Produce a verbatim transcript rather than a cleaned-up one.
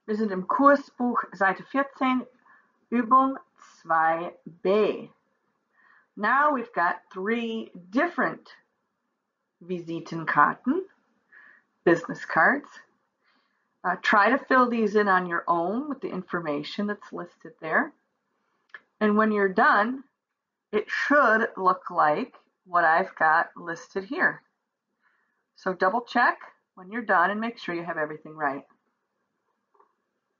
Wir sind im Kursbuch Seite vierzehn, Übung zwei b. Now we've got three different Visitenkarten, business cards. Uh, try to fill these in on your own with the information that's listed there. And when you're done, it should look like what I've got listed here. So double check when you're done and make sure you have everything right.